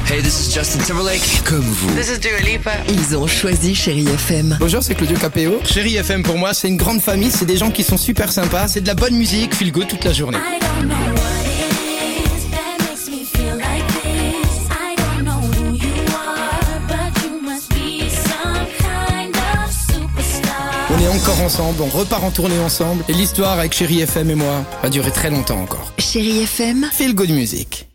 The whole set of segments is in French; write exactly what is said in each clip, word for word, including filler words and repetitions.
Hey, this is Justin Timberlake. Comme vous. This is Dua Lipa. Ils ont choisi Chérie F M. Bonjour, c'est Claudio Capéo. Chérie F M pour moi, c'est une grande famille, c'est des gens qui sont super sympas, c'est de la bonne musique, feel good toute la journée. On est encore ensemble, on repart en tournée ensemble, et l'histoire avec Chérie F M et moi va durer très longtemps encore. Chérie F M, Feel good music.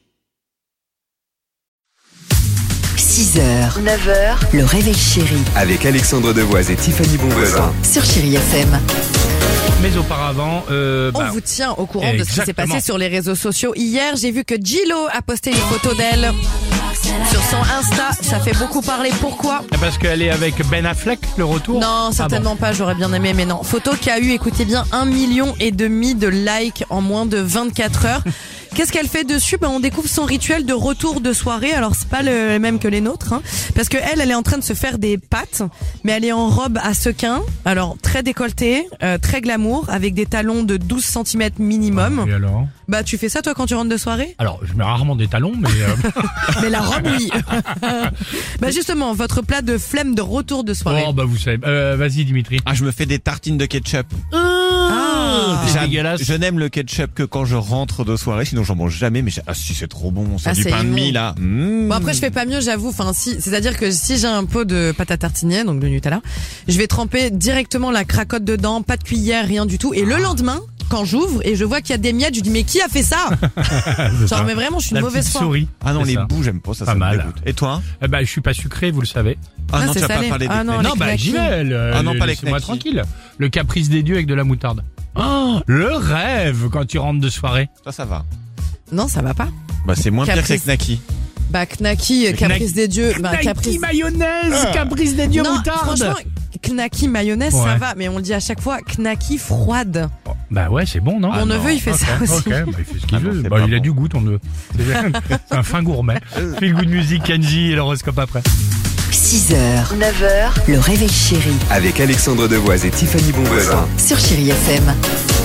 six heures, neuf heures, le réveil chéri Avec Alexandre Devoise et Tiffany Bonvoisin. sur Chérie F M. Mais auparavant, euh, On bah, vous tient au courant de ce qui s'est exactement. passé sur les réseaux sociaux. Hier, j'ai vu que J-Lo a posté une photo d'elle sur son Insta. Ça fait beaucoup parler. Pourquoi ? parce qu'elle est avec Ben Affleck, le retour. Non, certainement pas. J'aurais bien aimé, mais non. Photo qui a eu, écoutez bien, un million et demi de likes en moins de vingt-quatre heures. Qu'est-ce qu'elle fait dessus ? Ben, on découvre son rituel de retour de soirée. Alors, c'est pas le même que les nôtres, hein, parce que elle, elle est en train de se faire des pâtes, mais elle est en robe à sequins. Alors, très décolletée, euh, très glamour, avec des talons de douze centimètres minimum. Et alors ? Bah, tu fais ça, toi, quand tu rentres de soirée ? Alors, je mets rarement des talons, mais euh, Mais la robe, oui. Bah, justement, votre plat de flemme de retour de soirée. oh bah vous savez. Euh, vas-y Dimitri. Ah, je me fais des tartines de ketchup. Ah. C'est J'aime- dégueulasse. Je n'aime le ketchup que quand je rentre de soirée, sinon j'en mange jamais. Mais j'ai- ah si, c'est trop bon, c'est Ah, du c'est pain de mie immonde. là. Mmh. Bon, après, je fais pas mieux, j'avoue. Enfin, si, c'est-à-dire que si j'ai un pot de pâte à tartiner, donc de Nutella, je vais tremper directement la cracotte dedans, pas de cuillère, rien du tout. Et le lendemain, quand j'ouvre et je vois qu'il y a des miettes, je dis mais qui a fait ça ? Genre, mais vraiment, je suis une La mauvaise petite foi. souris. Ah non, C'est les ça. bouts, j'aime pas ça. Pas ça mal. me dégoûte. Et toi? Eh bah, je suis pas sucré, vous le savez. Ah, Ah, non, c'est tu vas pas salé. parler des Ah non, knacks. les Non, bah knackis. j'y vais. Le, Ah non, le- pas les laissez-moi knackis. tranquille. Le caprice des dieux avec de la moutarde. Oh, le rêve quand tu rentres de soirée. Ça, ça va. Non, ça va pas. Bah, c'est moins pire que les Caprice. knackis. Bah, Knacky, Mais Caprice knack- des dieux. Bah, Knacky Caprice. mayonnaise, caprice des dieux Non, moutarde. franchement, Knacky mayonnaise, ça Ouais. va, mais on le dit à chaque fois, Knacky froide. Oh, bah ouais, c'est bon, non? Mon non. neveu, il fait Ok, ça aussi. ok, bah, il fait ce qu'il Ah non, veut. c'est Bah, pas il a bon. du goût, ton neveu. C'est c'est un fin gourmet. Feel good music, Kenji et l'horoscope après. six heures, neuf heures, le réveil chéri Avec Alexandre Devoise et Tiffany Bonvoisin. sur Chérie F M.